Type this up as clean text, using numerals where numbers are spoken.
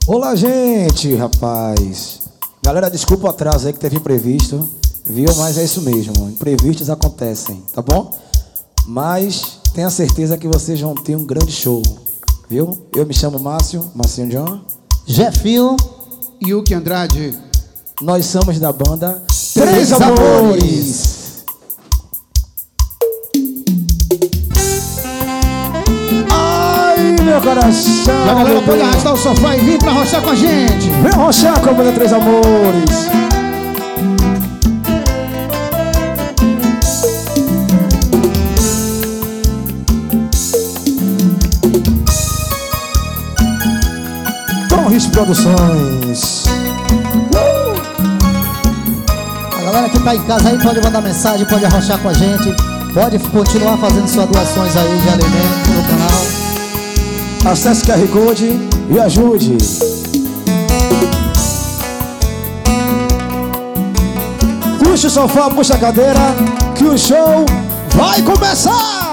Olá, gente, rapaz. Galera, desculpa o atraso aí que teve imprevisto, viu? Mas é isso mesmo, imprevistos acontecem, tá bom? Mas tenha certeza que vocês vão ter um grande show, viu? Eu me chamo Márcio John. Jefinho. Yuki Andrade. Nós somos da banda Três Amores. Ai, meu coração. E a galera pode arrastar o sofá e vir pra rochar com a gente. Vem rochar com a banda Três Amores. Torres Produções. A galera que tá em casa aí pode mandar mensagem, pode arrochar com a gente, pode continuar fazendo suas doações aí de alimento no canal. Acesse o QR Code e ajude. Puxa o sofá, puxa a cadeira, que o show vai começar!